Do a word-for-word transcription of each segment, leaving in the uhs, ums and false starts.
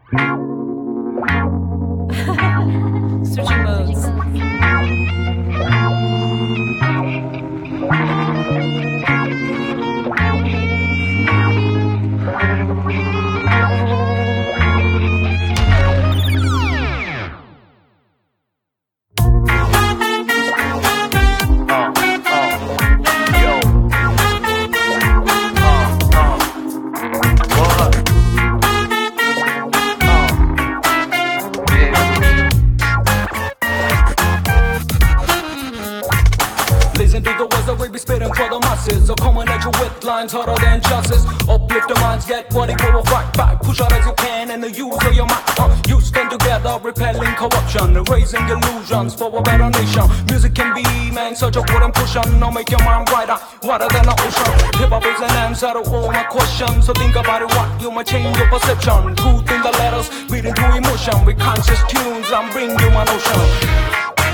Switching modes. Listen to the words that we be spitting for the masses. So coming at you with lines harder than justice. Uplift your minds, get ready for a fight back. Push out as you can and the use of your might. Uh, you stand together, repelling corruption, erasing illusions for a better nation. Music can be, man, such a good impulsion. Now make your mind brighter, wider than the ocean. Hip hop is an answer to all my questions. So think about it, what you might change your perception. Truth in the letters, beating through emotion. With conscious tunes, I'm bringing you my notion.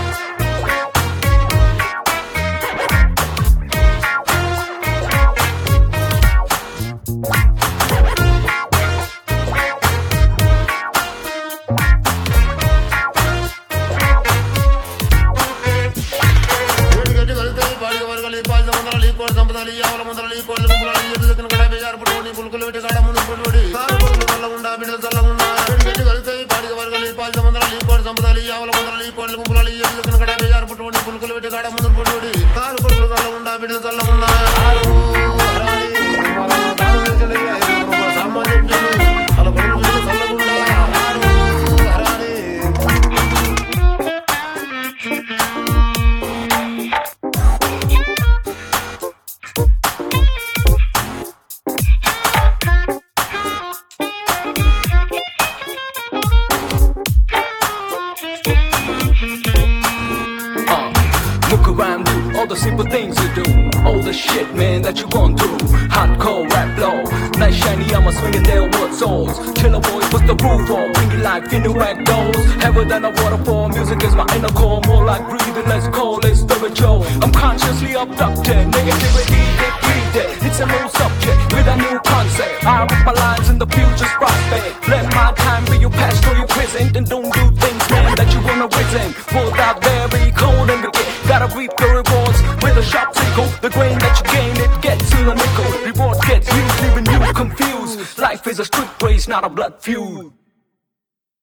Look around you, all the simple things you do, all the shit, man, that you gone through. Hardcore rap blow, nice shiny, I'm a swinging their word souls. Killer boys, what's the roof for? Bring it like in the rag dolls. Heavier than a waterfall, music is my inner core. More like breathing, let's call it spiritual. I'm consciously abducted, negativity, they breathe it. It's a new subject with a new concept. I rip my lines in the future's prospect. Let my time be your past or your present, and don't do things, man, that you wanna resent. Pulled out there, be cold and begin. Gotta reap the rewards with a sharp sickle. The grain that you gain, it gets in a nickel. Reward gets used, leaving you confused. Life is a street race, not a blood feud.